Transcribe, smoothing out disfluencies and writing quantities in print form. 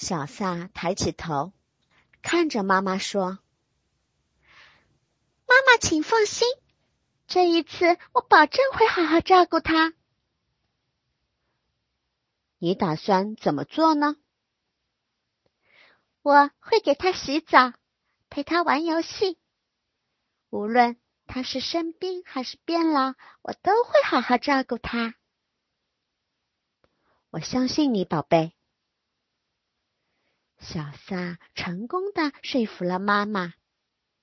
小萨抬起头，看着妈妈说：“ 妈妈，请放心，这一次我保证会好好照顾他。” 你打算怎么做呢？ 我会给他洗澡，陪他玩游戏。无论他是生病还是变老，我都会好好照顾他。 我相信你，宝贝。小萨成功地说服了妈妈。